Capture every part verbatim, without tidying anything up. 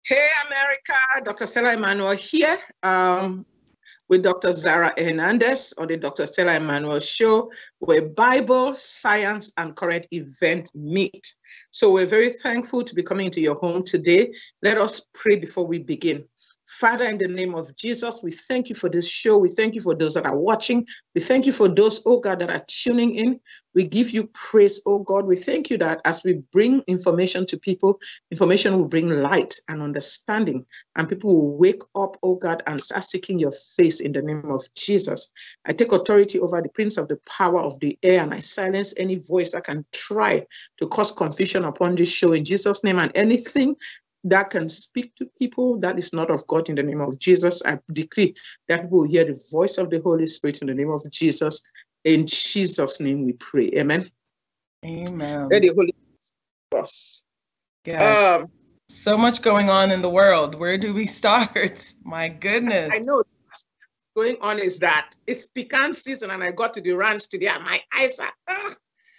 Hey, America, Doctor Stella Emmanuel here um, with Doctor Zara Hernandez on the Doctor Stella Emmanuel Show, where Bible, science, and current event meet. So we're very thankful to be coming into your home today. Let us pray before we begin. Father, in the name of Jesus, we thank you for this show. We thank you for those that are watching. We thank you for those, oh God, that are tuning in. We give you praise, oh God. We thank you that as we bring information to people, information will bring light and understanding, and people will wake up, oh God, and start seeking your face in the name of Jesus. I take authority over the prince of the power of the air, and I silence any voice that can try to cause confusion upon this show in Jesus' name, and anything that can speak to people that is not of God in the name of Jesus. I decree that people will hear the voice of the Holy Spirit in the name of Jesus. In Jesus' name we pray. Amen. Amen. Let the Holy Spirit. Yeah. Um, so much going on in the world. Where do we start? My goodness. I know what's going on is that it's pecan season, and I got to the ranch today and my eyes are ah.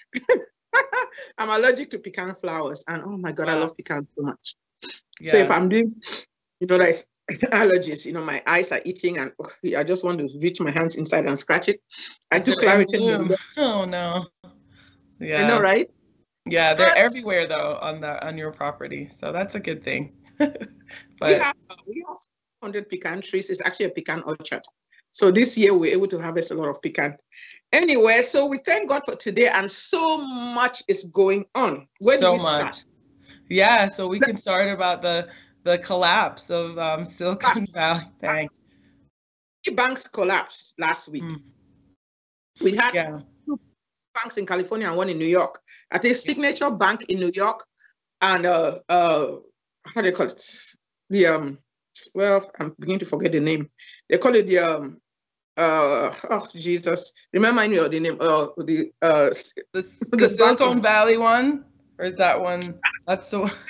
I'm allergic to pecan flowers, and oh my God, wow. I love pecan so much. Yeah. So if I'm doing, you know, like allergies, you know, my eyes are itching, and oh, I just want to reach my hands inside and scratch it. I do Claritin. Oh no. Yeah. I know, right? Yeah, they're everywhere though on the on your property, so that's a good thing. But we have uh, we have one hundred pecan trees. It's actually a pecan orchard. So this year we're able to harvest a lot of pecan. Anyway, so we thank God for today, and so much is going on. Where so do we much. Start? Yeah, so we can start about the the collapse of um, Silicon Valley Bank. Banks collapsed last week. Mm. We had yeah. two banks in California and one in New York. I think Signature Bank in New York and uh uh how do they call it? The um well, I'm beginning to forget the name. They call it the um uh oh Jesus. Remind me of the name. Uh the uh the, the, the Silicon of, Valley one. Or is that one? That's the one.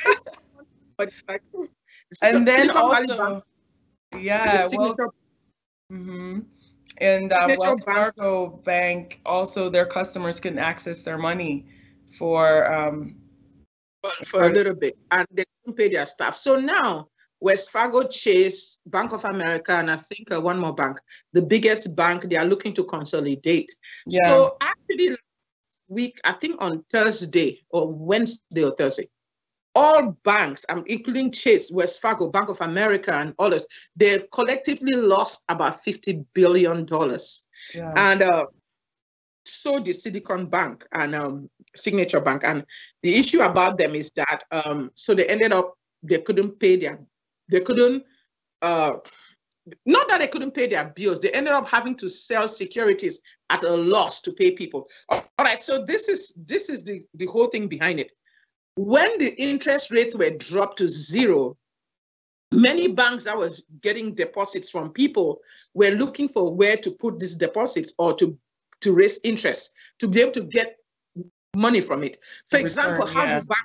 And then Silicon also, yeah, well, mm-hmm. and uh, Wells Fargo Bank, also their customers can access their money for um, for, for a little bit, and they can pay their staff. So now, Wells Fargo, Chase, Bank of America, and I think uh, one more bank, the biggest bank, they are looking to consolidate. Yeah. So actually, week, I think on Thursday or Wednesday or Thursday, all banks, um, including Chase, Wells Fargo, Bank of America, and others, they collectively lost about fifty billion dollars. Yeah. And uh, so did Silicon Bank and um, Signature Bank. And the issue about them is that, um, so they ended up, they couldn't pay their, they couldn't, uh, not that they couldn't pay their bills, they ended up having to sell securities at a loss to pay people. All right, so this is this is the, the whole thing behind it. When the interest rates were dropped to zero, many banks that was getting deposits from people were looking for where to put these deposits or to, to raise interest, to be able to get money from it. For example, how yeah. do banks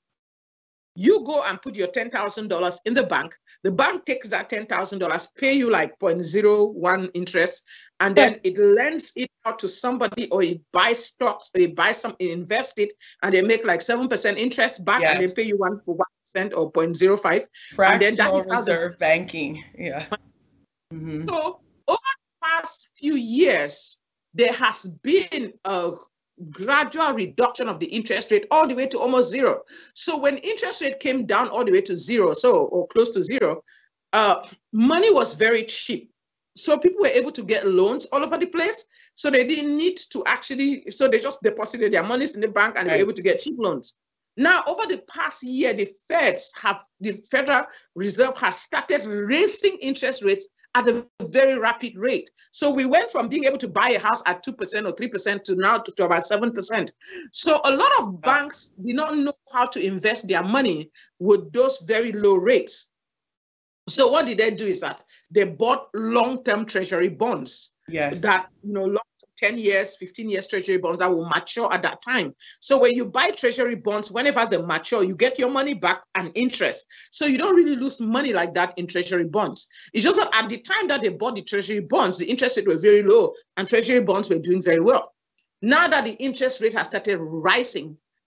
You go and put your ten thousand dollars in the bank. The bank takes that ten thousand dollars, pay you like zero point zero one interest, and then it lends it out to somebody, or it buys stocks, or it buys some, it invest it, and they make like seven percent interest back, yes. and they pay you one for one percent or zero point zero five. Fractional and then that reserve banking. Yeah. Mm-hmm. So over the past few years, there has been a gradual reduction of the interest rate all the way to almost zero. So when interest rate came down all the way to zero, so or close to zero, uh, money was very cheap. So people were able to get loans all over the place. So they didn't need to actually, so they just deposited their monies in the bank and right. they were able to get cheap loans. Now, over the past year, the Feds have, the Federal Reserve has started raising interest rates at a very rapid rate. So we went from being able to buy a house at two percent or three percent to now to, to about seven percent. So a lot of banks did not know how to invest their money with those very low rates. So what did they do is that they bought long-term treasury bonds. Yes. That, you know, long ten years, fifteen years treasury bonds that will mature at that time. So when you buy treasury bonds, whenever they mature, you get your money back and interest. So you don't really lose money like that in treasury bonds. It's just that at the time that they bought the treasury bonds, the interest rate were very low and treasury bonds were doing very well. Now that the interest rate has started rising,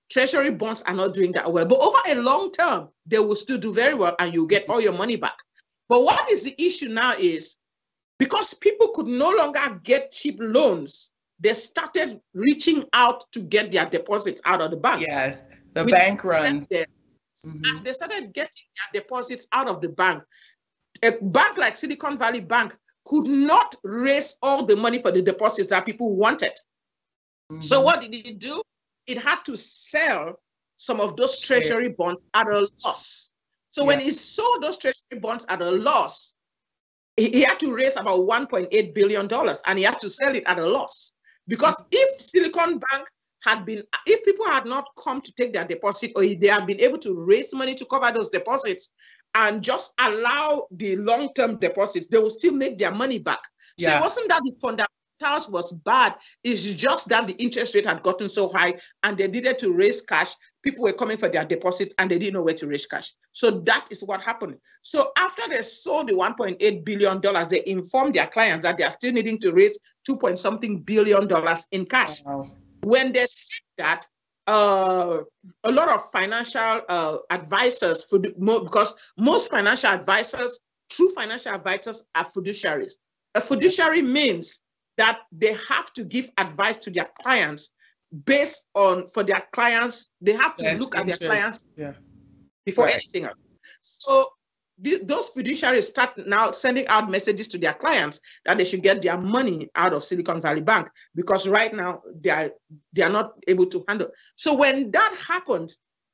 Treasury bonds are not doing that well. But over a long term, they will still do very well and you get all your money back. But what is the issue now is because people could no longer get cheap loans, they started reaching out to get their deposits out of the banks. Yeah, the bank run. Mm-hmm. As they started getting their deposits out of the bank, a bank like Silicon Valley Bank could not raise all the money for the deposits that people wanted. Mm-hmm. So what did it do? It had to sell some of those treasury bonds at a loss. So yeah. when he sold those treasury bonds at a loss, he, he had to raise about one point eight billion dollars and he had to sell it at a loss. Because if Silicon Bank had been, if people had not come to take their deposit or they had been able to raise money to cover those deposits and just allow the long-term deposits, they will still make their money back. So yeah. it wasn't that the fundamentals was bad, it's just that the interest rate had gotten so high and they needed to raise cash. People were coming for their deposits and they didn't know where to raise cash. So that is what happened. So after they sold the one point eight billion dollars, they informed their clients that they are still needing to raise two point something billion dollars in cash. Wow. When they said that, uh, a lot of financial uh, advisors, for the, because most financial advisors, true financial advisors are fiduciaries. A fiduciary means that they have to give advice to their clients based on, for their clients, they have to yes, look interest. at their clients yeah. before right. anything else. So th those fiduciaries start now sending out messages to their clients that they should get their money out of Silicon Valley Bank because right now they are, they are not able to handle. So when that happened,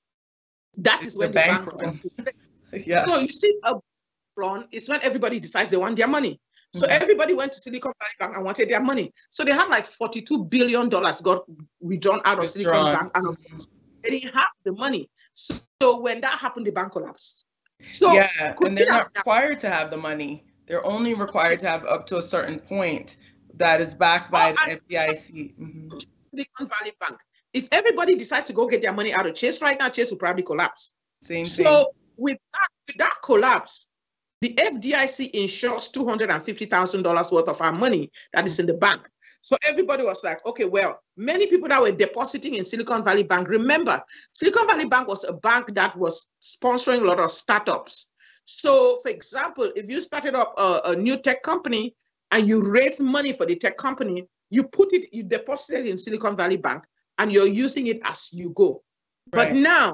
that it's is when the, the bank, bank yeah. So you see, a run is when everybody decides they want their money. So mm-hmm. everybody went to Silicon Valley Bank and wanted their money. So they had like forty-two billion dollars got withdrawn out of it's Silicon Valley Bank, and mm-hmm. they didn't have the money. So, so when that happened, the bank collapsed. So yeah, and they're not required to have the money. They're only required to have up to a certain point that is backed by oh, the F D I C. Mm-hmm. Silicon Valley Bank. If everybody decides to go get their money out of Chase right now, Chase will probably collapse. Same so thing. with that, with that collapse, the F D I C insures two hundred fifty thousand dollars worth of our money that is in the bank. So everybody was like, okay, well, many people that were depositing in Silicon Valley Bank, remember, Silicon Valley Bank was a bank that was sponsoring a lot of startups. So for example, if you started up a, a new tech company and you raise money for the tech company, you put it, you deposit it in Silicon Valley Bank and you're using it as you go. Right. But now,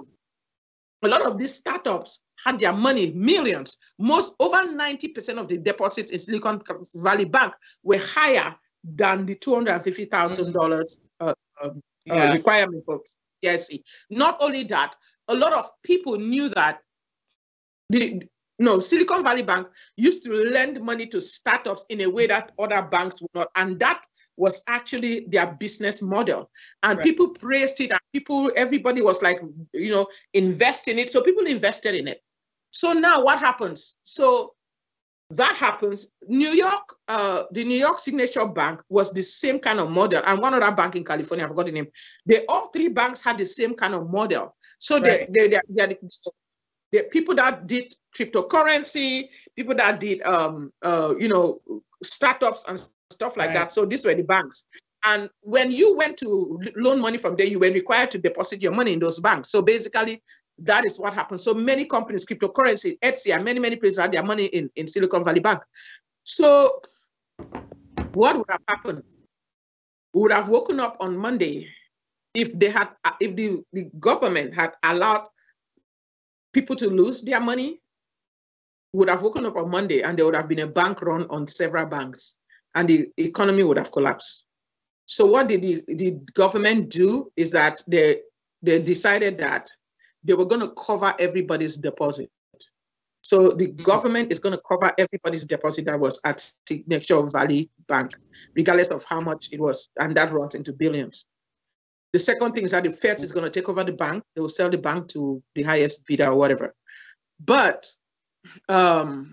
a lot of these startups had their money, millions. Most, over ninety percent of the deposits in Silicon Valley Bank were higher than the two hundred fifty thousand dollars uh, uh, yeah. uh, requirement for F D I C. Not only that, a lot of people knew that the no Silicon Valley Bank used to lend money to startups in a way that other banks would not, and that was actually their business model. And right. people praised it, and people, everybody was like, you know, invest in it. So people invested in it. So now what happens? So that happens. New York, uh, the New York Signature Bank was the same kind of model, and one other bank in California, I forgot the name. They all three banks had the same kind of model. So right. they, they, they, they, the people that did cryptocurrency, people that did, um, uh, you know, startups and stuff like right. that. So these were the banks. And when you went to loan money from there, you were required to deposit your money in those banks. So basically, that is what happened. So many companies, cryptocurrency, Etsy, and many, many places had their money in, in Silicon Valley Bank. So what would have happened? We would have woken up on Monday if they had, if the, the government had allowed people to lose their money. Would have woken up on Monday and there would have been a bank run on several banks and the economy would have collapsed. So what did the, the government do is that they, they decided that they were going to cover everybody's deposit. So the mm-hmm. government is going to cover everybody's deposit that was at Signature Valley Bank, regardless of how much it was, and that runs into billions. The second thing is that the Fed is going to take over the bank. They will sell the bank to the highest bidder or whatever. But um,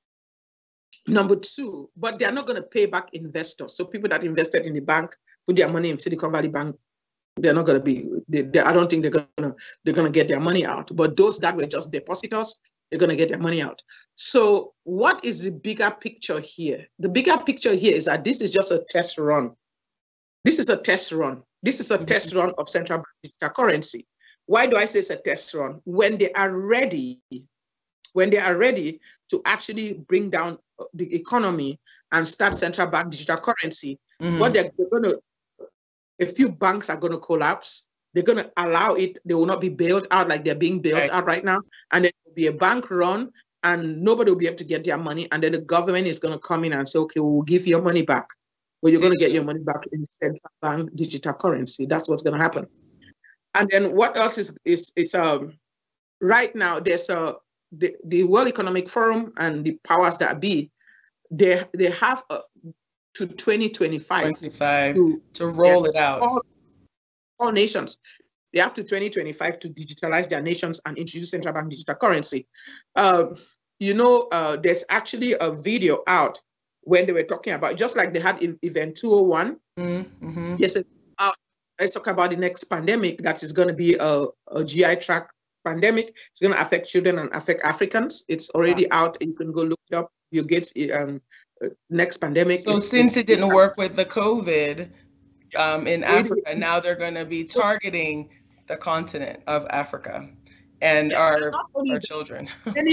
number two, but they're not going to pay back investors. So people that invested in the bank, put their money in Silicon Valley Bank, they're not going to be, they, they, I don't think they're going to, they're going to get their money out. But those that were just depositors, they're going to get their money out. So what is the bigger picture here? The bigger picture here is that this is just a test run. This is a test run. This is a mm-hmm. test run of central bank digital currency. Why do I say it's a test run? When they are ready, when they are ready to actually bring down the economy and start central bank digital currency, mm-hmm. what they're, they're going to, a few banks are going to collapse. They're going to allow it. They will not be bailed out like they're being bailed right. out right now. And there will be a bank run and nobody will be able to get their money. And then the government is going to come in and say, okay, we'll give you your money back. But you're going to get your money back in central bank digital currency. That's what's going to happen. And then what else is, is it's um right now there's a, the, the World Economic Forum and the powers that be, they, they have a, to twenty twenty-five to, to roll yes, it out. All, all nations, they have to twenty twenty-five to digitalize their nations and introduce central bank digital currency. Uh, you know, uh, there's actually a video out when they were talking about, just like they had in Event two oh one. Mm-hmm. Yes, uh, let's talk about the next pandemic that is going to be a, a G I tract pandemic. It's going to affect children and affect Africans. It's already wow. out. You can go look it up. You get um, next pandemic. So it's, since it's, it didn't work with the COVID um, in Africa, now they're going to be targeting the continent of Africa and yes, our, our children.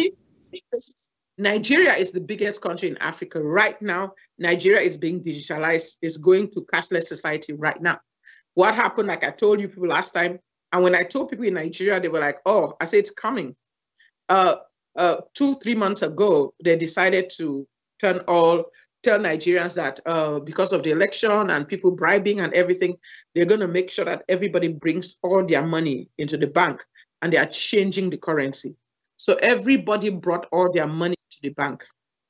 Nigeria is the biggest country in Africa right now. Nigeria is being digitalized. It's going to cashless society right now. What happened, like I told you people last time, and when I told people in Nigeria, they were like, oh, I said, it's coming. Uh, uh, two, three months ago, they decided to turn all, tell Nigerians that uh, because of the election and people bribing and everything, they're going to make sure that everybody brings all their money into the bank and they are changing the currency. So everybody brought all their money to the bank.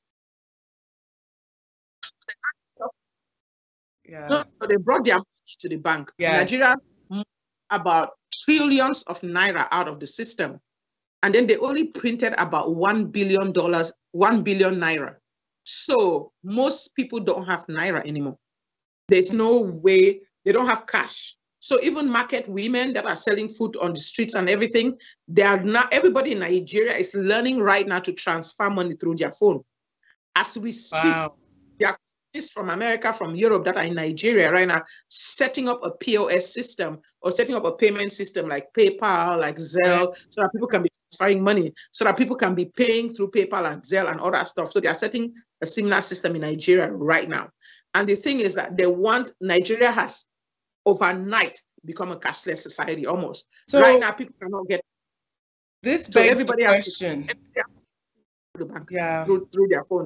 Yeah. So they brought their money to the bank. Yeah. Nigeria moved about trillions of naira out of the system. And then they only printed about one billion dollars, one billion naira. So most people don't have naira anymore. There's no way, they don't have cash. So even market women that are selling food on the streets and everything, they are not, everybody in Nigeria is learning right now to transfer money through their phone. As we speak, wow. there are companies from America, from Europe that are in Nigeria right now, setting up a P O S system or setting up a payment system like PayPal, like Zelle, so that people can be transferring money, so that people can be paying through PayPal and Zelle and all that stuff. So they are setting a similar system in Nigeria right now. And the thing is that they want, Nigeria has overnight become a cashless society almost. So right now, people cannot get this so everybody question. The bank yeah. through, through their phone.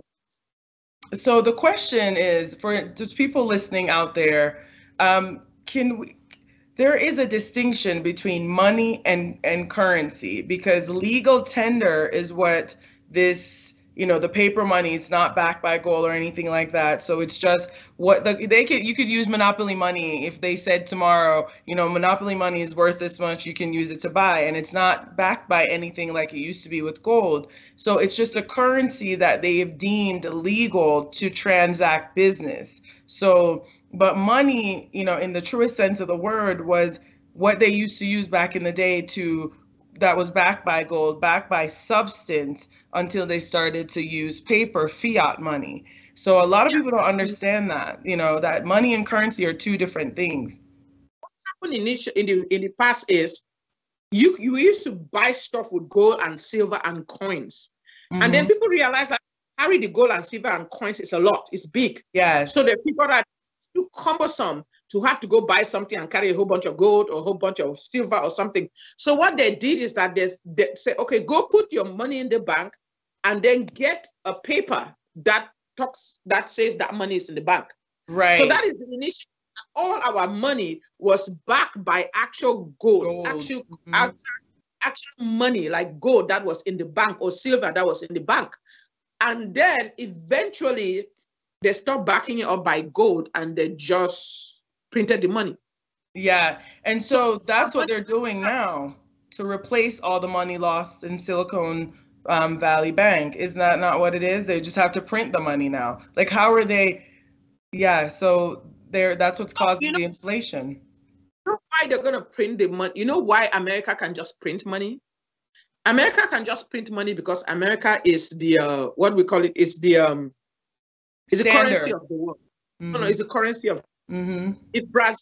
So the question is, for just people listening out there, um, can we, there is a distinction between money and, and currency, because legal tender is what this, you know, the paper money, it's not backed by gold or anything like that. So it's just what the, they could, you could use monopoly money if they said tomorrow, you know, monopoly money is worth this much, you can use it to buy, and it's not backed by anything like it used to be with gold. So it's just a currency that they have deemed legal to transact business. So, but money, you know, in the truest sense of the word, was what they used to use back in the day to, that was backed by gold, backed by substance, until they started to use paper, fiat money. So a lot of people don't understand that, you know, that money and currency are two different things. What happened in the, in the, in the past is you, you used to buy stuff with gold and silver and coins. Mm-hmm. And then people realize that carry the gold and silver and coins is a lot, it's big. Yeah. So the people that too cumbersome to have to go buy something and carry a whole bunch of gold or a whole bunch of silver or something. So what they did is that they, they say, okay, go put your money in the bank and then get a paper that talks, that says that money is in the bank. Right. So that is the initial. All our money was backed by actual gold, gold. Actual, mm-hmm. actual, actual money like gold that was in the bank or silver that was in the bank. And then eventually they stopped backing it up by gold and they just printed the money. Yeah. And so that's what they're doing now to replace all the money lost in Silicon um, Valley Bank. Isn't that not what it is? They just have to print the money now. Like, how are they? Yeah. So they're, that's what's causing you know, the inflation. You know why they're going to print the money? You know why America can just print money? America can just print money because America is the, uh, what we call it, is the, um, It's the currency of the world. Mm-hmm. No, no, it's the currency of. Mm-hmm. If Brazil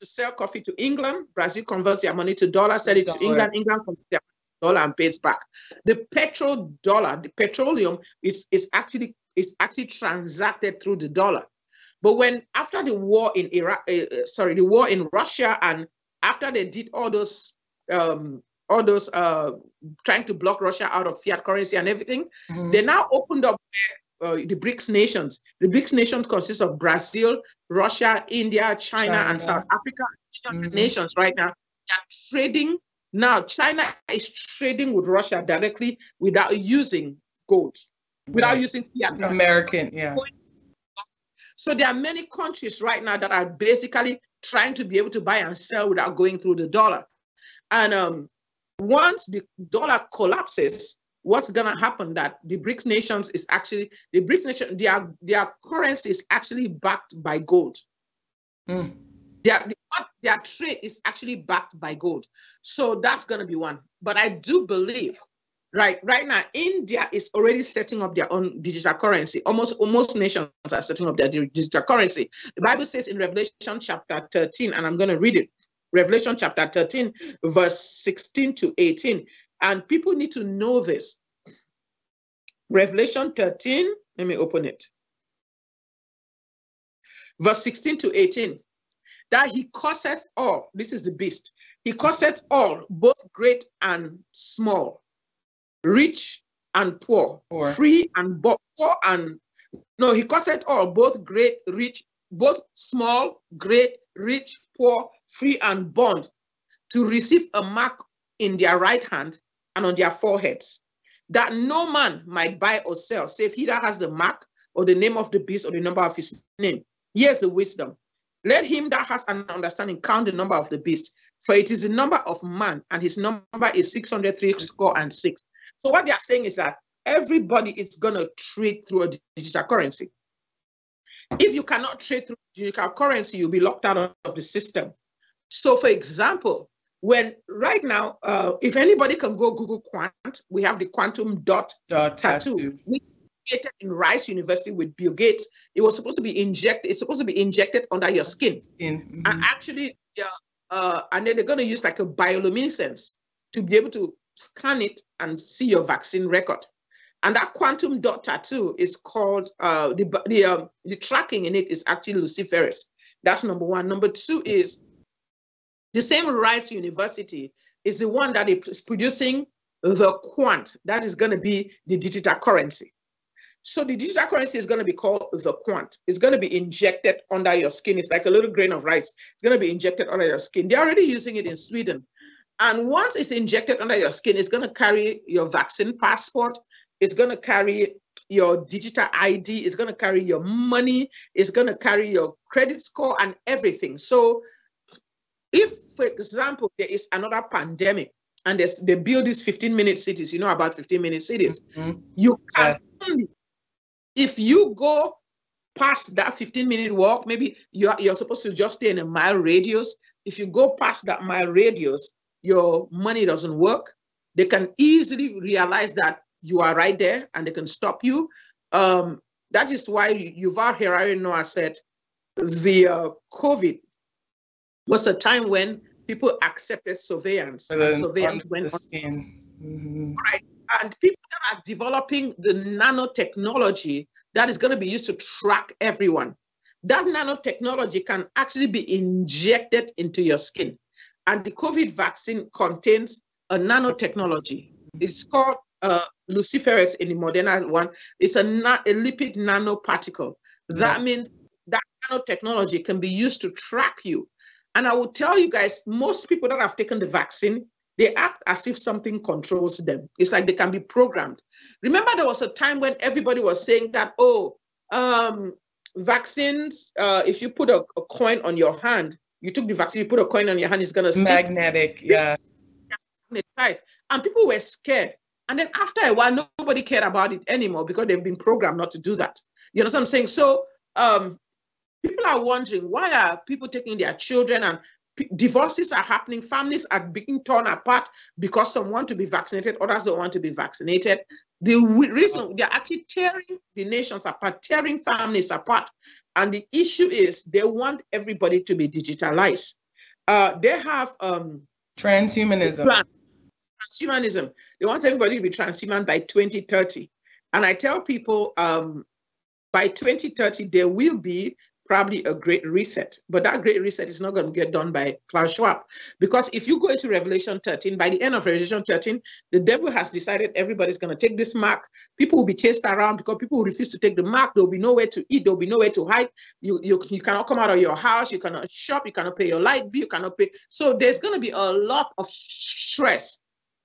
to sell coffee to England. Brazil converts their money to dollar, sell it dollar. to England. England converts their money to dollar and pays back. The petrol dollar, the petroleum is, is actually is actually transacted through the dollar. But when after the war in Iraq, uh, sorry, the war in Russia, and after they did all those um, all those uh, trying to block Russia out of fiat currency and everything, mm-hmm. they now opened up uh, the BRICS nations. The BRICS nations consist of Brazil, Russia, India, China, China. and South Africa. Mm-hmm. Nations right now they are trading. Now China is trading with Russia directly without using gold, without right. using fiat. American, yeah. So there are many countries right now that are basically trying to be able to buy and sell without going through the dollar. And um, once the dollar collapses, what's going to happen that the BRICS nations is actually, the BRICS nation, their, their currency is actually backed by gold. Mm. Their, their trade is actually backed by gold. So that's going to be one. But I do believe, right, right now, India is already setting up their own digital currency. Almost, almost nations are setting up their digital currency. The Bible says in Revelation chapter thirteen, and I'm going to read it. Revelation chapter thirteen, verse sixteen to eighteen. And people need to know this. Revelation thirteen, let me open it. Verse sixteen to eighteen. That he causeth all, this is the beast, he causeth all, both great and small, rich and poor, poor. free and poor, and, no, he causeth all, both great, rich, both small, great, rich, poor, free and bond, to receive a mark in their right hand and on their foreheads, that no man might buy or sell, save he that has the mark or the name of the beast or the number of his name. Here's the wisdom. Let him that has an understanding count the number of the beast, for it is the number of man, and his number is six hundred three score and six. So what they are saying is that everybody is going to trade through a digital currency. If you cannot trade through digital currency, you'll be locked out of the system. So for example, when right now, uh, if anybody can go Google Quant, we have the quantum dot, dot tattoo, tattoo. Which created in Rice University with Bill Gates. It was supposed to be injected, it's supposed to be injected under your skin. Mm-hmm. And actually, yeah, uh, and then they're going to use like a bioluminescence to be able to scan it and see your vaccine record. And that quantum dot tattoo is called, uh, the, the, um, the tracking in it is actually luciferase. That's number one. Number two is the same Rice University is the one that is producing the quant. That is going to be the digital currency. So the digital currency is going to be called the quant. It's going to be injected under your skin. It's like a little grain of rice. It's going to be injected under your skin. They're already using it in Sweden. And once it's injected under your skin, it's going to carry your vaccine passport. It's going to carry your digital I D. It's going to carry your money. It's going to carry your credit score and everything. So if, for example, there is another pandemic and they build these fifteen minute cities, you know about fifteen minute cities, mm-hmm. you can only, if you go past that fifteen minute walk, maybe you're, you're supposed to just stay in a mile radius. If you go past that mile radius, your money doesn't work. They can easily realize that you are right there and they can stop you. Um, that is why Yuval Harari Noah said the uh, COVID was a time when people accepted surveillance. And surveillance went on. Mm-hmm. Right. And people that are developing the nanotechnology that is going to be used to track everyone. That nanotechnology can actually be injected into your skin. And the COVID vaccine contains a nanotechnology. It's called uh, luciferase in the Moderna one. It's a, na a lipid nanoparticle. That yeah. means that nanotechnology can be used to track you. And I will tell you guys, most people that have taken the vaccine, they act as if something controls them. It's like they can be programmed. Remember, there was a time when everybody was saying that, oh, um, vaccines, uh, if you put a, a coin on your hand, you took the vaccine, you put a coin on your hand, it's going to stick. Magnetic, yeah. And people were scared. And then after a while, nobody cared about it anymore because they've been programmed not to do that. You know what I'm saying? So um, people are wondering, why are people taking their children and divorces are happening, families are being torn apart because some want to be vaccinated, others don't want to be vaccinated. The reason they're actually tearing the nations apart, tearing families apart. And the issue is they want everybody to be digitalized. Uh, they have um, transhumanism. Transhumanism. They want everybody to be transhuman by twenty thirty. And I tell people um, by twenty thirty, there will be probably a great reset. But that great reset is not going to get done by Klaus Schwab. Because if you go into Revelation thirteen, by the end of Revelation thirteen, the devil has decided everybody's going to take this mark. People will be chased around because people will refuse to take the mark. There will be nowhere to eat. There will be nowhere to hide. You, you, you cannot come out of your house. You cannot shop. You cannot pay your light bill. You cannot pay. So there's going to be a lot of stress.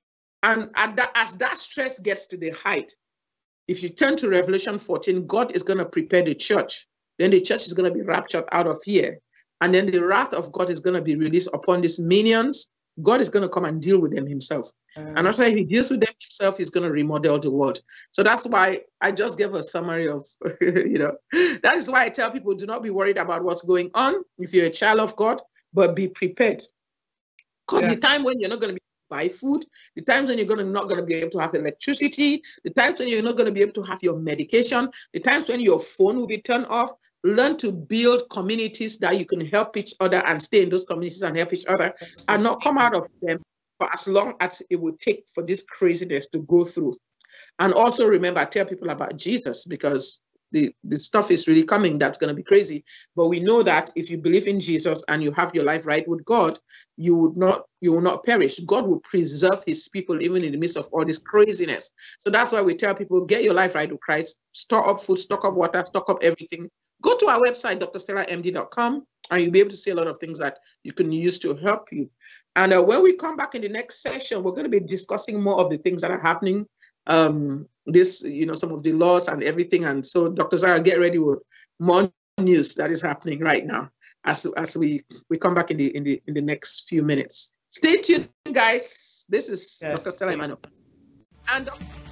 And at that, as that stress gets to the height, if you turn to Revelation fourteen, God is going to prepare the church. Then the church is going to be raptured out of here. And then the wrath of God is going to be released upon these minions. God is going to come and deal with them himself. Um, and after he deals with them himself, he's going to remodel the world. So that's why I just gave a summary of, you know, that is why I tell people, do not be worried about what's going on if you're a child of God, but be prepared. Because yeah. the time when you're not going to be buy food, the times when you're gonna not going to be able to have electricity, the times when you're not going to be able to have your medication, the times when your phone will be turned off, learn to build communities that you can help each other and stay in those communities and help each other and not come out of them for as long as it will take for this craziness to go through. And also remember, tell people about Jesus, because The, the stuff is really coming that's going to be crazy. But we know that if you believe in Jesus and you have your life right with God, you would not, you will not perish. God will preserve his people even in the midst of all this craziness. So that's why we tell people, get your life right with Christ, store up food, stock up water, stock up everything. Go to our website, D R stella M D dot com, and you'll be able to see a lot of things that you can use to help you. And uh, when we come back in the next session, we're going to be discussing more of the things that are happening. Um, this, you know, some of the laws and everything. And so, Doctor Zara, get ready with more news that is happening right now as as we we come back in the in the in the next few minutes. Stay tuned, guys. This is yes, Doctor Stella Immanuel. And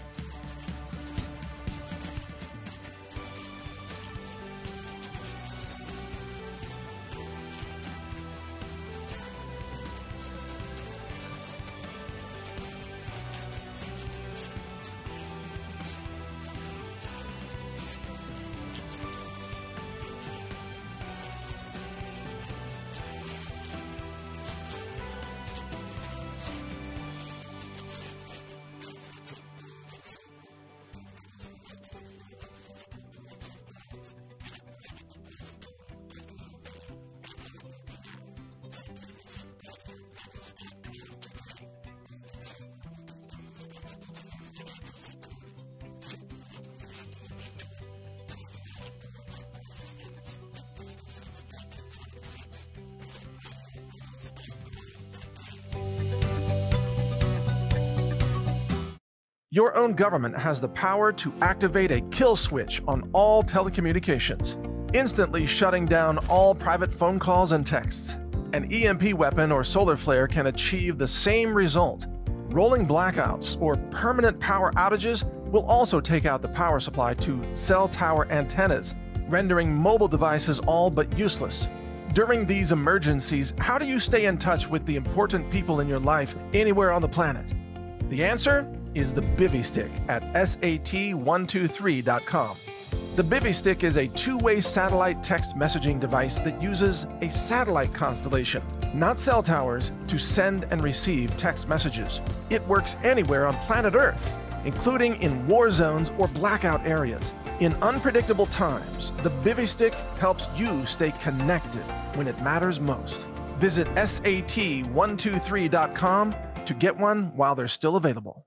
Your own government has the power to activate a kill switch on all telecommunications, instantly shutting down all private phone calls and texts. An E M P weapon or solar flare can achieve the same result. Rolling blackouts or permanent power outages will also take out the power supply to cell tower antennas, rendering mobile devices all but useless. During these emergencies, how do you stay in touch with the important people in your life anywhere on the planet? The answer is the Bivy Stick at S A T one two three dot com. The Bivy Stick is a two-way satellite text messaging device that uses a satellite constellation, not cell towers, to send and receive text messages. It works anywhere on planet Earth, including in war zones or blackout areas. In unpredictable times, the Bivy Stick helps you stay connected when it matters most. Visit S A T one two three dot com to get one while they're still available.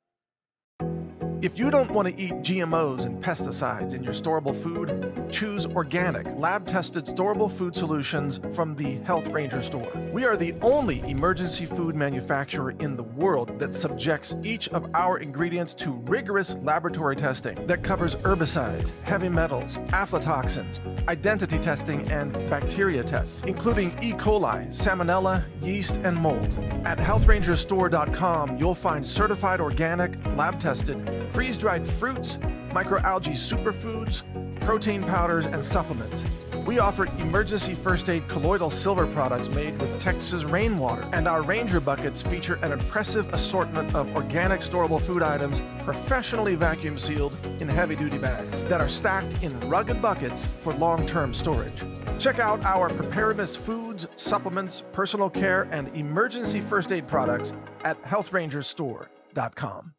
If you don't want to eat G M Os and pesticides in your storable food, choose organic, lab-tested storable food solutions from the Health Ranger store. We are the only emergency food manufacturer in the world that subjects each of our ingredients to rigorous laboratory testing that covers herbicides, heavy metals, aflatoxins, identity testing, and bacteria tests, including E. coli, salmonella, yeast, and mold. At health ranger store dot com, you'll find certified organic, lab-tested, freeze-dried fruits, microalgae superfoods, protein powders, and supplements. We offer emergency first aid colloidal silver products made with Texas rainwater, and our Ranger buckets feature an impressive assortment of organic storable food items professionally vacuum sealed in heavy-duty bags that are stacked in rugged buckets for long-term storage. Check out our preparedness foods, supplements, personal care, and emergency first aid products at health rangers store dot com.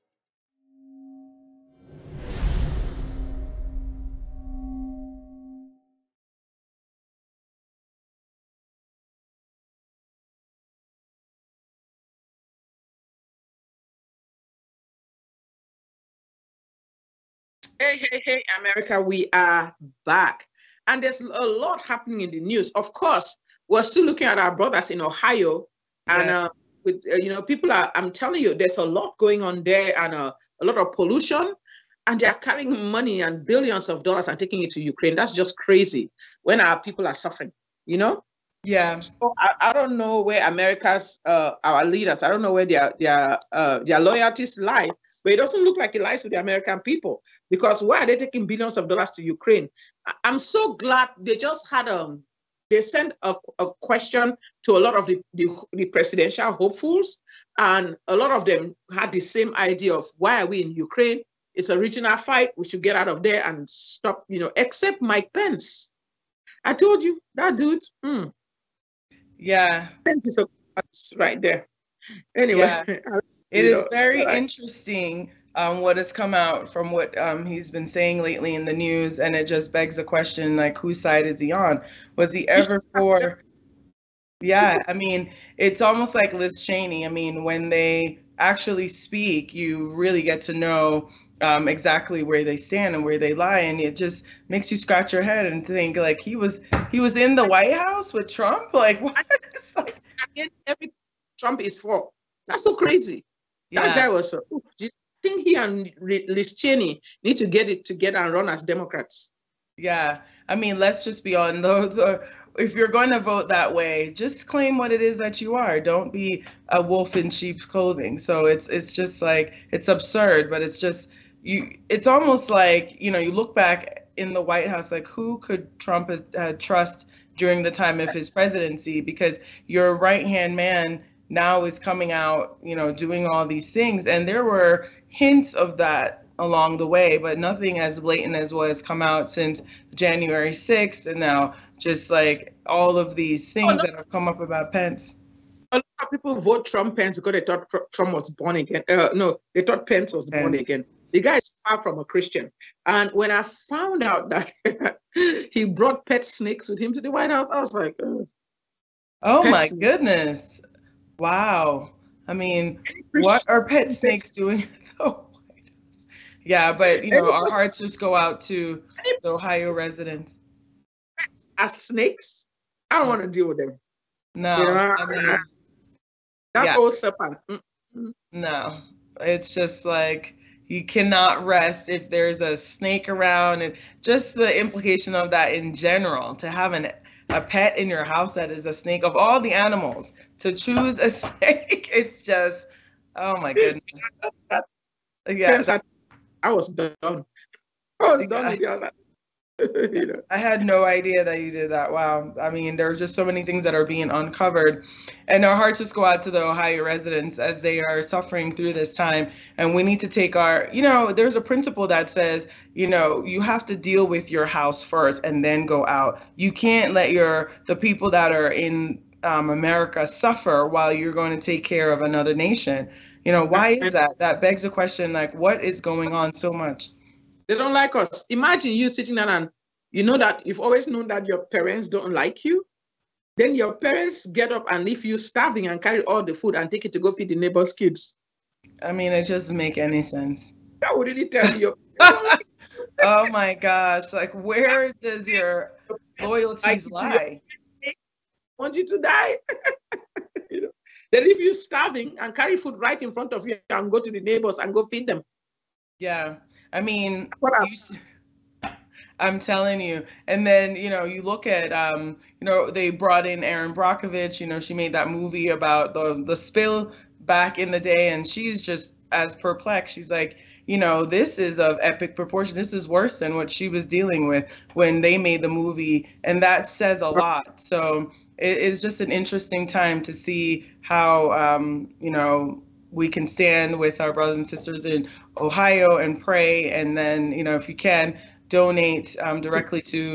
Hey, hey, hey, America, we are back. And there's a lot happening in the news. Of course, we're still looking at our brothers in Ohio. And, yeah. uh, with uh, you know, people are, I'm telling you, there's a lot going on there and uh, a lot of pollution. And they're carrying money and billions of dollars and taking it to Ukraine. That's just crazy when our people are suffering, you know? Yeah. So I, I don't know where America's, uh, our leaders, I don't know where their, their, uh, their loyalties lie. But it doesn't look like it lies with the American people, because why are they taking billions of dollars to Ukraine? I'm so glad they just had um they sent a, a question to a lot of the, the, the presidential hopefuls, and a lot of them had the same idea of why are we in Ukraine? It's a regional fight. We should get out of there and stop, you know, except Mike Pence. I told you, that dude. Mm. Yeah. Thank you so much right there. Anyway. Yeah. It is very interesting um, what has come out from what um, he's been saying lately in the news, and it just begs a question, like, whose side is he on? Was he ever for, yeah, I mean, it's almost like Liz Cheney. I mean, when they actually speak, you really get to know um, exactly where they stand and where they lie, and it just makes you scratch your head and think, like, he was he was in the White House with Trump? Like, what? Every Trump is for. That's so crazy. That yeah. guy was, uh, I think he and Liz Cheney need to get it together and run as Democrats. Yeah, I mean, let's just be on the, the, if you're going to vote that way, just claim what it is that you are. Don't be a wolf in sheep's clothing. So it's it's just like, it's absurd, but it's just, you. It's almost like, you know, you look back in the White House, like, who could Trump uh, trust during the time of his presidency? Because your right-hand man now is coming out, you know, doing all these things. And there were hints of that along the way, but nothing as blatant as what has come out since January sixth. And now just like all of these things oh, no. that have come up about Pence. A lot of people vote Trump Pence because they thought Trump was born again. Uh, no, they thought Pence was Pence. born again. The guy is far from a Christian. And when I found out that he brought pet snakes with him to the White House, I was like, oh, oh my snakes. goodness. Wow. I mean, what are pet snakes doing? Oh, yeah, but you know, our hearts just go out to the Ohio residents. As snakes, I don't want to deal with them. No, you know, I mean, that yeah. old serpent. Mm-hmm. No, it's just like you cannot rest if there's a snake around, and just the implication of that in general, to have an a pet in your house that is a snake, of all the animals, to choose a snake, it's just, oh my goodness. Yeah. Yes, I, I was done. I was done with you. You know. I had no idea that you did that. Wow. I mean, there's just so many things that are being uncovered, and our hearts just go out to the Ohio residents as they are suffering through this time. And we need to take our, you know, there's a principle that says, you know, you have to deal with your house first and then go out. You can't let your, the people that are in um, America suffer while you're going to take care of another nation. You know, why is that? That begs the question, like, what is going on so much? They don't like us. Imagine you sitting down and you know that you've always known that your parents don't like you. Then your parents get up and leave you starving and carry all the food and take it to go feed the neighbor's kids. I mean, it doesn't make any sense. That would really tell you. Oh my gosh. Like, where does your loyalties lie? I want you to die. You know, they leave you starving and carry food right in front of you and go to the neighbors and go feed them. Yeah. I mean, you, I'm telling you. And then, you know, you look at, um, you know, they brought in Erin Brockovich. You know, she made that movie about the the spill back in the day, and she's just as perplexed. She's like, you know, this is of epic proportion. This is worse than what she was dealing with when they made the movie, and that says a lot. So it is just an interesting time to see how, um, you know, we can stand with our brothers and sisters in Ohio and pray. And then, you know, if you can, donate um, directly to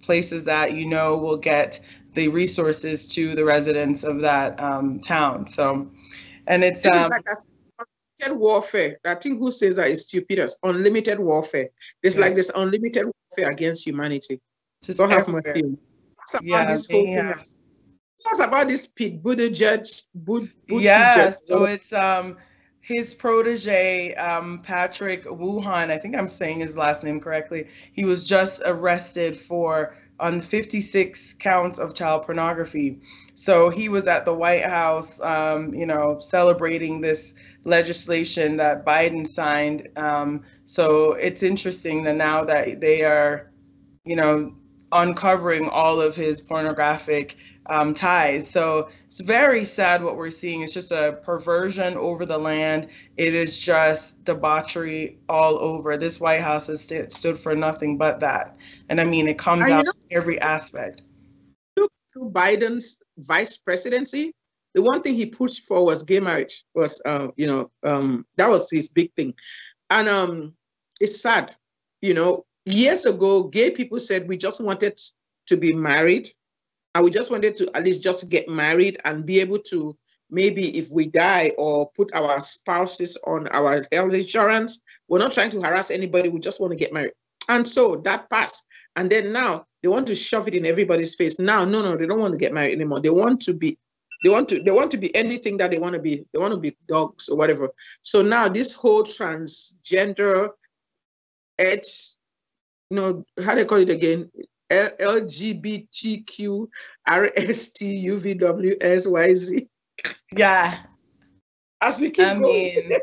places that you know will get the resources to the residents of that um, town. So, and it's this um, is like a unlimited warfare. I think who says that is stupid. Unlimited warfare. It's yeah. like this unlimited warfare against humanity. Just Don't have mercy. It's about yeah, this whole yeah. thing. It's about this Pete Buttigieg. Bud, Buttigieg. Yeah, so it's um his protege, um, Patrick Wuhan, I think I'm saying his last name correctly. He was just arrested for on fifty-six counts of child pornography. So he was at the White House, um, you know, celebrating this legislation that Biden signed. Um, so it's interesting that now that they are, you know, uncovering all of his pornographic um, ties. So it's very sad what we're seeing. It's just a perversion over the land. It is just debauchery all over. This White House has st- stood for nothing but that. And I mean, it comes I out know, in every aspect. Through Biden's vice presidency, the one thing he pushed for was gay marriage. Was uh, you know um, that was his big thing, and um, it's sad. You know, years ago, gay people said we just wanted to be married. And we just wanted to at least just get married and be able to maybe if we die or put our spouses on our health insurance. We're not trying to harass anybody. We just want to get married. And so that passed. And then now they want to shove it in everybody's face. Now, no, no, they don't want to get married anymore. They want to be, they want to, they want to be anything that they want to be. They want to be dogs or whatever. So now this whole transgender edge, you know, how do they call it again? L G B T Q R S T U V W S Y Z. Yeah. As we keep I going. mean,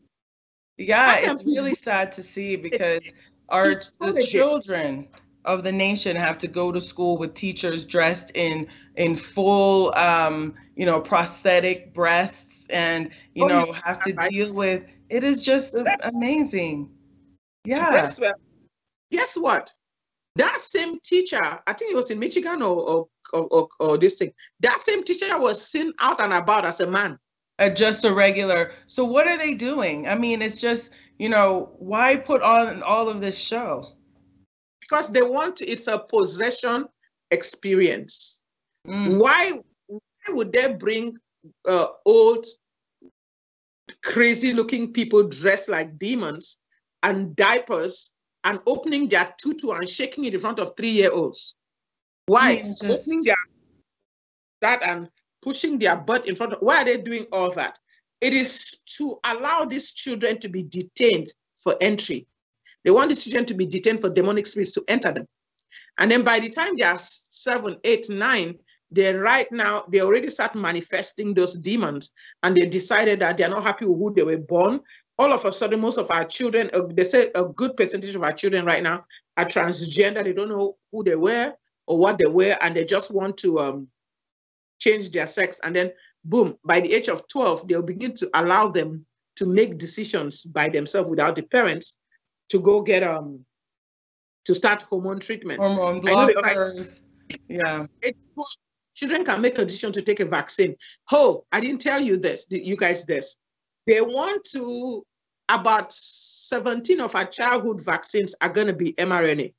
yeah, it's really sad to see because our the children of the nation have to go to school with teachers dressed in in full, um, you know, prosthetic breasts, and you oh, know have to right. deal with. It is just amazing. Yeah. Guess what? Guess what? That same teacher, I think it was in Michigan or or, or, or this thing, that same teacher was seen out and about as a man. Uh, just a regular. So what are they doing? I mean, it's just, you know, why put on all of this show? Because they want, it's a possession experience. Mm. Why, why would they bring uh, old, crazy looking people dressed like demons and diapers and opening their tutu and shaking it in front of three-year-olds? Why? Just... Opening their that and pushing their butt in front of, why are they doing all that? It is to allow these children to be detained for entry. They want these children to be detained for demonic spirits to enter them. And then by the time they are seven, eight, nine, they right now, they already start manifesting those demons, and they decided that they're not happy with who they were born. All of a sudden, most of our children, uh, they say a good percentage of our children right now are transgender. They don't know who they were or what they were, and they just want to um, change their sex. And then, boom, by the age of twelve, they'll begin to allow them to make decisions by themselves without the parents to go get, um, to start hormone treatment. Hormone blockers, yeah. Children can make a decision to take a vaccine. Oh, I didn't tell you this, you guys this. They want to, about seventeen of our childhood vaccines are going to be M R N A.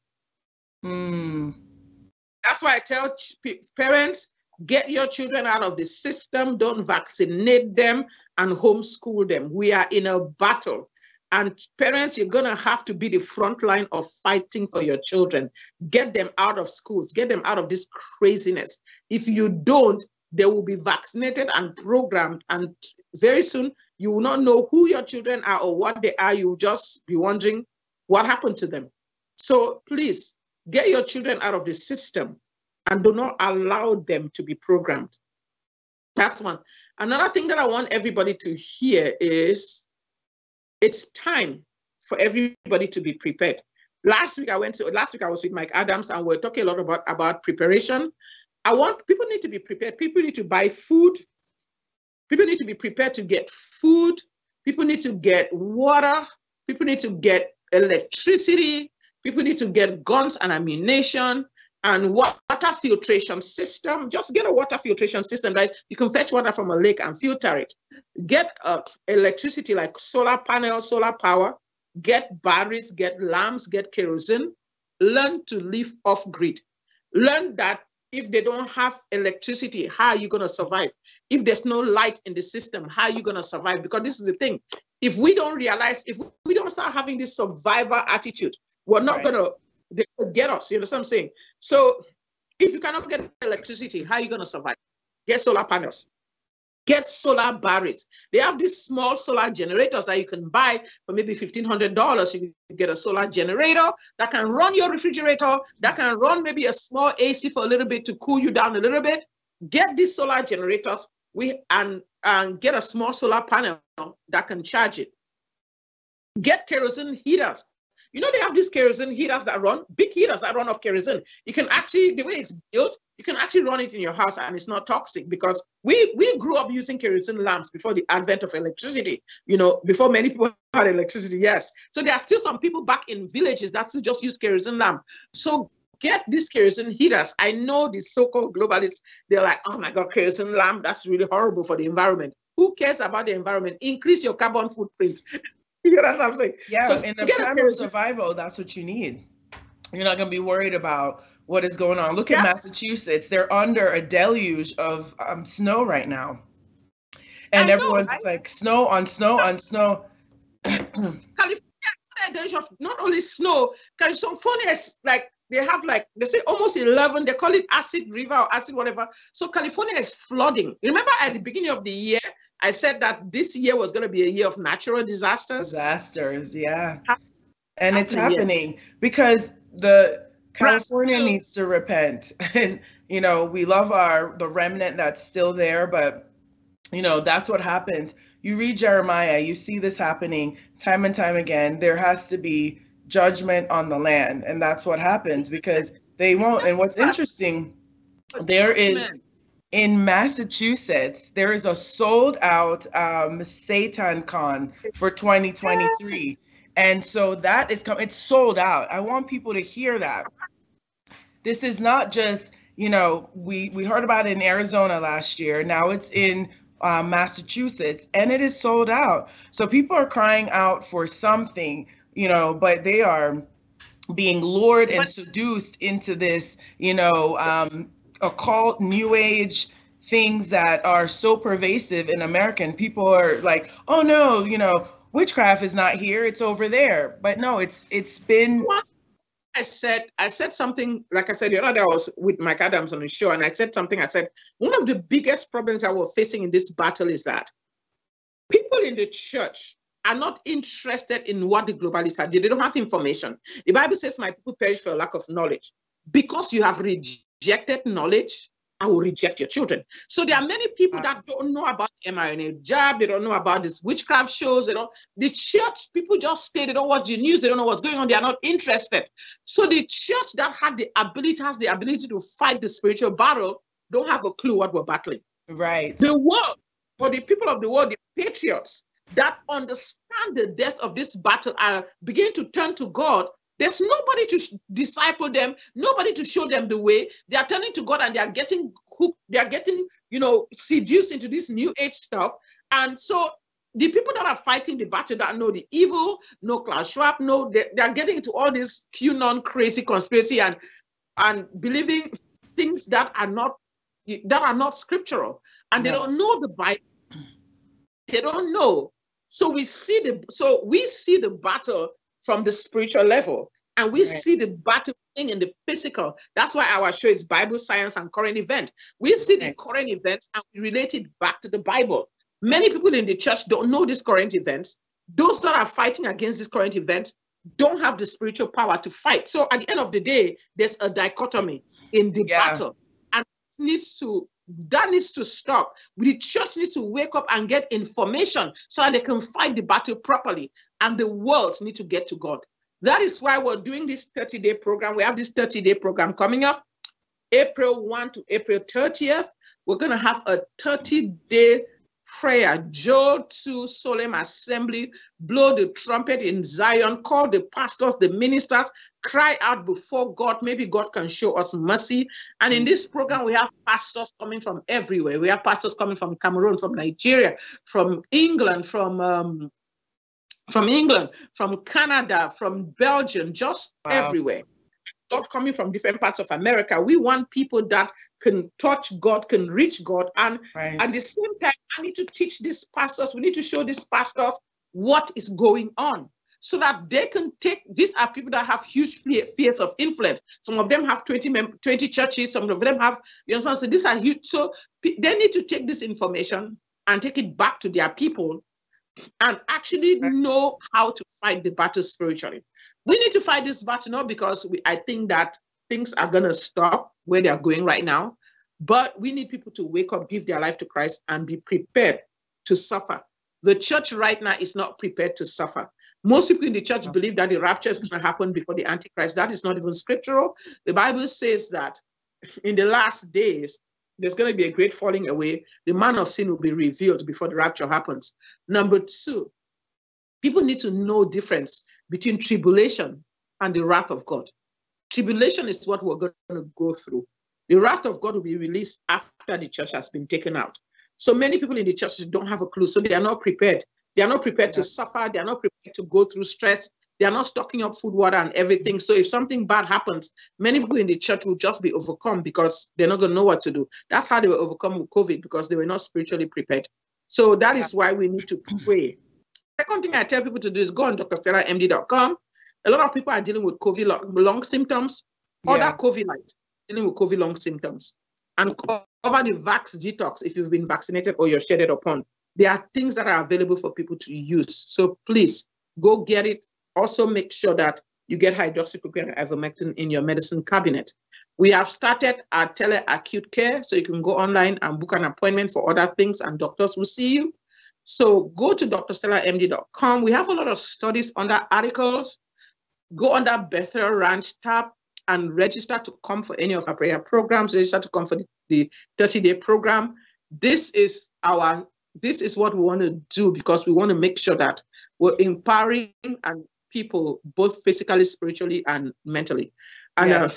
Mm. That's why I tell parents, get your children out of the system, don't vaccinate them and homeschool them. We are in a battle. And parents, you're going to have to be the front line of fighting for your children. Get them out of schools, get them out of this craziness. If you don't, they will be vaccinated and programmed, and very soon you will not know who your children are or what they are. You'll just be wondering what happened to them. So please get your children out of the system and do not allow them to be programmed. That's one. Another thing that I want everybody to hear is it's time for everybody to be prepared. Last week I went to, last week I was with Mike Adams and we we're talking a lot about, about preparation. I want, people need to be prepared. People need to buy food. People need to be prepared to get food. People need to get water. People need to get electricity. People need to get guns and ammunition and water filtration system. Just get a water filtration system, right? You can fetch water from a lake and filter it. Get uh, electricity like solar panels, solar power. Get batteries, get lamps, get kerosene. Learn to live off grid. Learn that if they don't have electricity, how are you going to survive? If there's no light in the system, how are you going to survive? Because this is the thing. If we don't realize, if we don't start having this survivor attitude, we're not right. going to get us. You know what I'm saying? So if you cannot get electricity, how are you going to survive? Get solar panels. Get solar barrels. They have these small solar generators that you can buy for maybe fifteen hundred dollars. You can get a solar generator that can run your refrigerator, that can run maybe a small A C for a little bit to cool you down a little bit. Get these solar generators we, and, and get a small solar panel that can charge it. Get kerosene heaters. You know, they have these kerosene heaters that run, big heaters that run off kerosene. You can actually, the way it's built, you can actually run it in your house and it's not toxic, because we, we grew up using kerosene lamps before the advent of electricity, you know, before many people had electricity, yes. So there are still some people back in villages that still just use kerosene lamp. So get these kerosene heaters. I know the so-called globalists, they're like, oh my God, kerosene lamp, that's really horrible for the environment. Who cares about the environment? Increase your carbon footprint. You know what I'm saying? Yeah, so in the time of survival, that's what you need. You're not going to be worried about what is going on. Look yeah. at Massachusetts. They're under a deluge of um, snow right now. And I everyone's know, like, snow on snow on snow. California, not only snow, California is like, they have like, they say almost eleven, they call it acid river or acid whatever. So California is flooding. Remember at the beginning of the year, I said that this year was going to be a year of natural disasters. Disasters, yeah. And it's happening because the California needs to repent. And, you know, we love our, the remnant that's still there, but, you know, that's what happens. You read Jeremiah, you see this happening time and time again. There has to be judgment on the land. And that's what happens because they won't. And what's interesting, there is, in Massachusetts, there is a sold out um, Satan Con for twenty twenty-three. And so that is coming, it's sold out. I want people to hear that. This is not just, you know, we, we heard about it in Arizona last year. Now it's in uh, Massachusetts and it is sold out. So people are crying out for something, you know, but they are being lured and seduced into this, you know, um, occult, new age things that are so pervasive in America. And people are like, oh no, you know, witchcraft is not here, it's over there. But no, it's it's been. I said, I said something, like I said, the other day I was with Mike Adams on the show, and I said something, I said, one of the biggest problems that we're facing in this battle is that people in the church are not interested in what the globalists are doing. They don't have information. The Bible says, my people perish for lack of knowledge. Because you have rejected knowledge, I will reject your children. So there are many people that don't know about the M R N A jab. They don't know about these witchcraft shows. They don't. The church people just stay. They don't watch the news. They don't know what's going on. They are not interested. So the church that had the ability has the ability to fight the spiritual battle don't have a clue what we're battling. Right. The world, or the people of the world, the patriots that understand the depth of this battle are beginning to turn to God. There's nobody to disciple them, nobody to show them the way. They are turning to God and they are getting hooked, they are getting, you know, seduced into this new age stuff. And so the people that are fighting the battle that know the evil, know Klaus Schwab, know they, they are getting into all this QAnon crazy conspiracy and and believing things that are not that are not scriptural. And no. They don't know the Bible. They don't know. So we see the so we see the battle from the spiritual level, and we right. see the battle thing in the physical. That's why our show is Bible, Science, and Current Event. We see the current events and we relate it back to the Bible. Many people in the church don't know these current events. Those that are fighting against these current events don't have the spiritual power to fight. So at the end of the day, there's a dichotomy in the yeah. battle, and it needs to that needs to stop. The church needs to wake up and get information so that they can fight the battle properly. And the world needs to get to God. That is why we're doing this thirty-day program. We have this thirty-day program coming up, April first to April thirtieth. We're going to have a thirty-day prayer. Joel two solemn assembly, blow the trumpet in Zion, call the pastors, the ministers, cry out before God. Maybe God can show us mercy. And in this program, we have pastors coming from everywhere. We have pastors coming from Cameroon, from Nigeria, from England, from um, from England, from Canada, from Belgium, just wow. everywhere. not coming from different parts of America. We want people that can touch God, can reach God. And right. at the same time, I need to teach these pastors, we need to show these pastors what is going on so that they can take, these are people that have huge fears of influence. Some of them have twenty, twenty churches, some of them have, you know, so these are huge. So they need to take this information and take it back to their people and actually know how to fight the battle spiritually. We need to fight this battle not because we, I think that things are going to stop where they're going right now, but we need people to wake up, give their life to Christ, and be prepared to suffer. The church right now is not prepared to suffer. Most people in the church believe that the rapture is going to happen before the Antichrist. That is not even scriptural. The Bible says that in the last days, there's going to be a great falling away. The man of sin will be revealed before the rapture happens. Number two, people need to know difference between tribulation and the wrath of God. Tribulation is what we're going to go through. The wrath of God will be released after the church has been taken out. So many people in the church don't have a clue. So they are not prepared. They are not prepared yeah. to suffer. They are not prepared to go through stress. They are not stocking up food, water, and everything. So if something bad happens, many people in the church will just be overcome because they're not going to know what to do. That's how they were overcome with COVID, because they were not spiritually prepared. So that is why we need to pray. Second thing I tell people to do is go on Dr Stella M D dot com. A lot of people are dealing with COVID long, long symptoms, yeah. other COVID light, dealing with COVID long symptoms, and cover the Vax Detox if you've been vaccinated or you're shedded upon. There are things that are available for people to use. So please go get it. Also make sure that you get hydroxychloroquine and ivermectin in your medicine cabinet. We have started our tele-acute care, so you can go online and book an appointment for other things and doctors will see you. So go to Dr Stella M D dot com. We have a lot of studies under articles. Go under Bethel Ranch tab and register to come for any of our prayer programs. Register to come for the thirty-day program. This is our, this is what we want to do because we want to make sure that we're empowering and people both physically, spiritually, and mentally, and yeah. uh,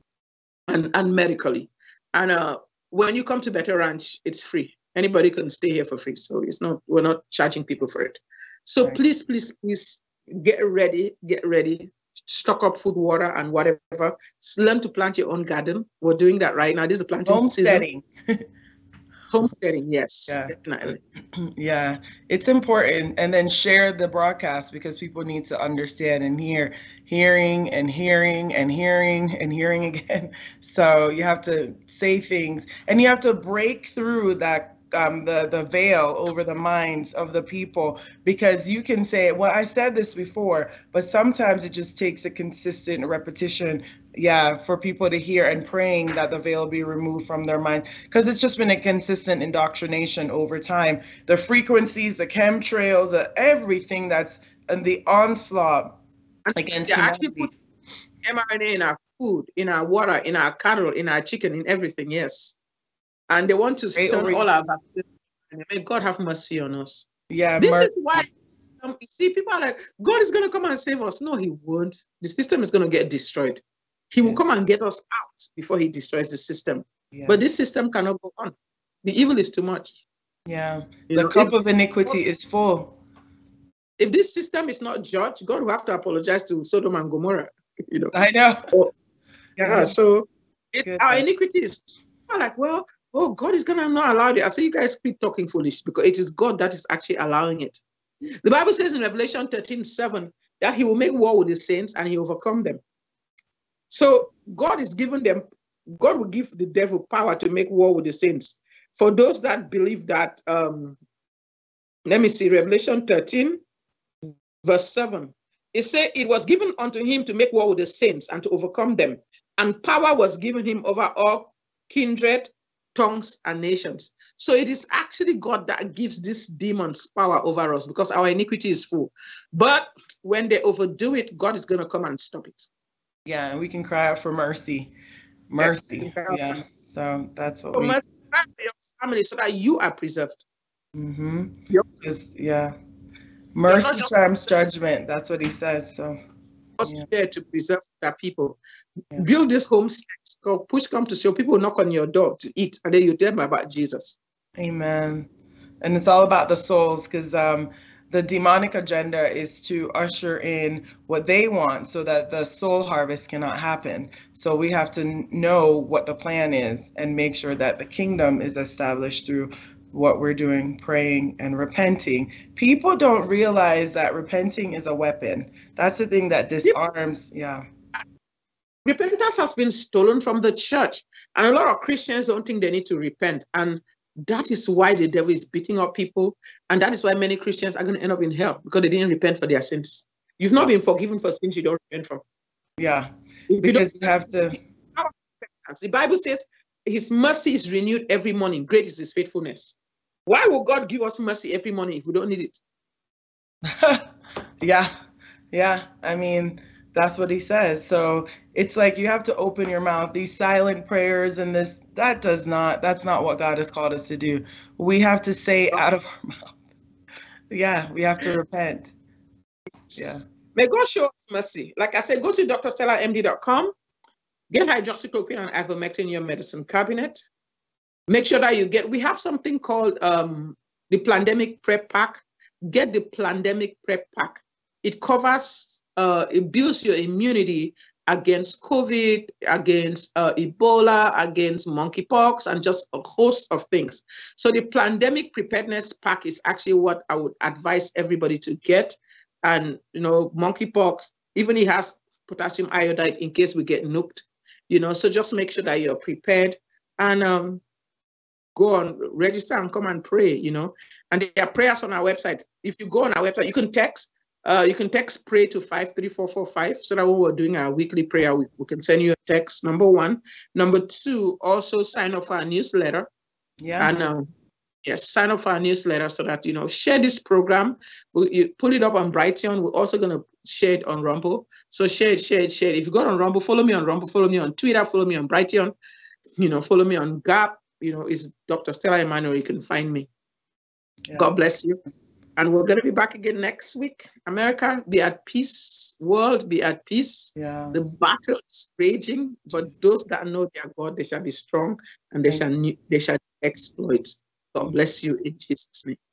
and and medically. And uh, when you come to Bethel Ranch, it's free. Anybody can stay here for free, so it's not, we're not charging people for it. So right. please, please, please get ready, get ready, stock up food, water, and whatever. Learn to plant your own garden. We're doing that right now. This is the planting Homesteading. season. Homesteading, yes, yeah. definitely. Yeah, it's important. And then share the broadcast because people need to understand and hear, hearing and hearing and hearing and hearing again. So you have to say things and you have to break through that um, the, the veil over the minds of the people, because you can say, well, I said this before, but sometimes it just takes a consistent repetition. Yeah, for people to hear and praying that the veil be removed from their mind, because it's just been a consistent indoctrination over time. The frequencies, the chemtrails, uh, everything that's in the onslaught against humanity. Put M R N A in our food, in our water, in our cattle, in our chicken, in everything, yes. And they want to stone all our vaccines. May God have mercy on us. Yeah, this is why um, you see people are like, God is going to come and save us. No, he won't. The system is going to get destroyed. He will come and get us out before he destroys the system. Yeah. But this system cannot go on. The evil is too much. Yeah, you the know, cup if, of iniquity is full. If this system is not judged, God will have to apologize to Sodom and Gomorrah. You know. I know. So, yeah, so it, our iniquity is like, well, oh, God is going to not allow it. I say you guys keep talking foolish because it is God that is actually allowing it. The Bible says in Revelation thirteen seven that he will make war with the saints and he overcome them. So God is giving them, God will give the devil power to make war with the saints. For those that believe that, um, let me see, Revelation thirteen, verse seven. It says, it was given unto him to make war with the saints and to overcome them. And power was given him over all kindred, tongues, and nations. So it is actually God that gives these demons power over us because our iniquity is full. But when they overdo it, God is going to come and stop it. Yeah, and we can cry out for mercy. Mercy. Yeah. So that's what so we mercy for your family so that you are preserved. Mm-hmm. Yep. Yeah. Mercy trumps judgment. That's what he says. So yeah. There to preserve their people. Yeah. Build this homestead. Go push come to show people knock on your door to eat, and then you tell them about Jesus. Amen. And it's all about the souls, because um the demonic agenda is to usher in what they want so that the soul harvest cannot happen. So we have to know what the plan is and make sure that the kingdom is established through what we're doing, praying and repenting. People don't realize that repenting is a weapon. That's the thing that disarms, yeah. Repentance has been stolen from the church, and a lot of Christians don't think they need to repent. And that is why the devil is beating up people. And that is why many Christians are going to end up in hell, because they didn't repent for their sins. You've not been forgiven for sins you don't repent from. Yeah, because you, you have to. The Bible says his mercy is renewed every morning. Great is his faithfulness. Why will God give us mercy every morning if we don't need it? yeah, yeah. I mean, that's what he says. So it's like you have to open your mouth. These silent prayers and this, that does not, that's not what God has called us to do. We have to say out of our mouth. Yeah, we have to repent. Yeah. May God show us mercy. Like I said, go to D R stella M D dot com, get hydroxychloroquine and ivermectin in your medicine cabinet. Make sure that you get, we have something called um, the Plandemic Prep Pack. Get the Plandemic Prep Pack. It covers, uh, it builds your immunity against COVID, against uh, Ebola, against monkeypox, and just a host of things. So the Plandemic Preparedness Pack is actually what I would advise everybody to get. And, you know, monkeypox, even it has potassium iodide in case we get nuked, you know, so just make sure that you're prepared. And um, go on, register and come and pray, you know. And there are prayers on our website. If you go on our website, you can text. Uh, you can text pray to five three four four five so that when we're doing our weekly prayer, we, we can send you a text, number one. Number two, also sign up for our newsletter. Yeah. And um, yes, sign up for our newsletter so that, you know, share this program. We, you put it up on Brighteon. We're also going to share it on Rumble. So share it, share it, share it. If you go on Rumble, follow me on Rumble, follow me on Twitter, follow me on Brighteon, you know, follow me on Gap. You know, it's Doctor Stella Emmanuel. You can find me. Yeah. God bless you. And we're going to be back again next week. America, be at peace. World, be at peace. Yeah. The battle is raging, but those that know their God, they shall be strong and they shall they shall exploit. God bless you in Jesus' name.